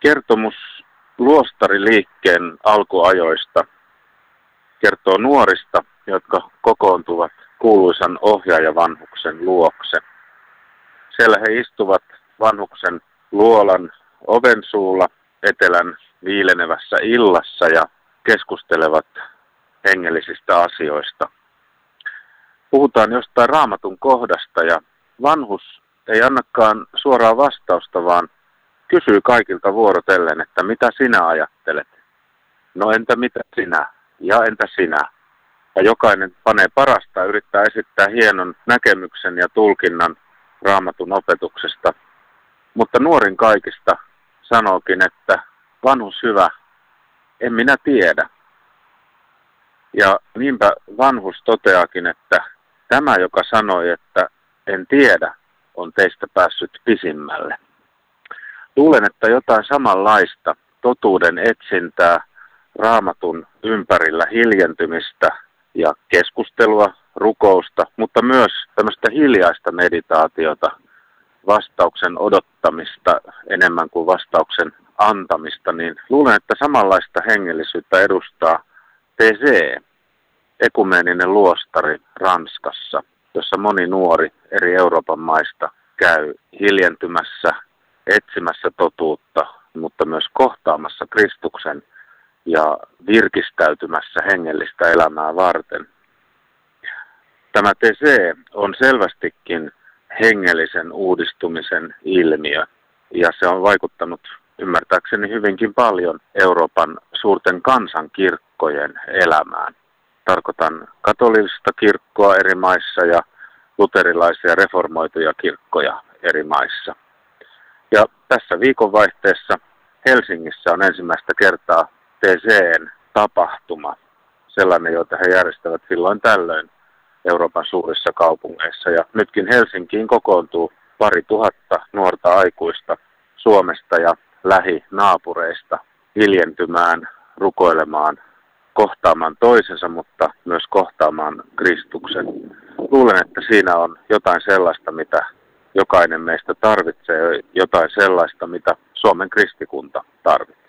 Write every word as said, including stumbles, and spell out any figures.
Kertomus luostariliikkeen alkuajoista kertoo nuorista, jotka kokoontuvat kuuluisan ohjaajavanhuksen luokse. Siellä he istuvat vanhuksen luolan oven suulla etelän viilenevässä illassa ja keskustelevat hengellisistä asioista. Puhutaan jostain Raamatun kohdasta ja vanhus ei annakaan suoraa vastausta, vaan kysyy kaikilta vuorotellen, että mitä sinä ajattelet? No entä mitä sinä? Ja entä sinä? Ja jokainen panee parasta ja yrittää esittää hienon näkemyksen ja tulkinnan Raamatun opetuksesta. Mutta nuorin kaikista sanookin, että vanhus hyvä, en minä tiedä. Ja niinpä vanhus toteakin, että tämä, joka sanoi, että en tiedä, on teistä päässyt pisimmälle. Luulen, että jotain samanlaista totuuden etsintää, Raamatun ympärillä hiljentymistä ja keskustelua, rukousta, mutta myös tämmöistä hiljaista meditaatiota, vastauksen odottamista enemmän kuin vastauksen antamista, niin luulen, että samanlaista hengellisyyttä edustaa T C, ekumeeninen luostari Ranskassa, jossa moni nuori eri Euroopan maista käy hiljentymässä, etsimässä totuutta, mutta myös kohtaamassa Kristuksen ja virkistäytymässä hengellistä elämää varten. Tämä T C on selvästikin hengellisen uudistumisen ilmiö, ja se on vaikuttanut ymmärtääkseni hyvinkin paljon Euroopan suurten kansankirkkojen elämään. Tarkoitan katolista kirkkoa eri maissa ja luterilaisia reformoituja kirkkoja eri maissa. Ja tässä viikonvaihteessa Helsingissä on ensimmäistä kertaa T C:n tapahtuma, sellainen, jota he järjestävät silloin tällöin Euroopan suurissa kaupungeissa. Ja nytkin Helsinkiin kokoontuu pari tuhatta nuorta aikuista Suomesta ja lähinaapureista hiljentymään, rukoilemaan, kohtaamaan toisensa, mutta myös kohtaamaan Kristuksen. Luulen, että siinä on jotain sellaista, mitä jokainen meistä tarvitsee, jotain sellaista, mitä Suomen kristikunta tarvitsee.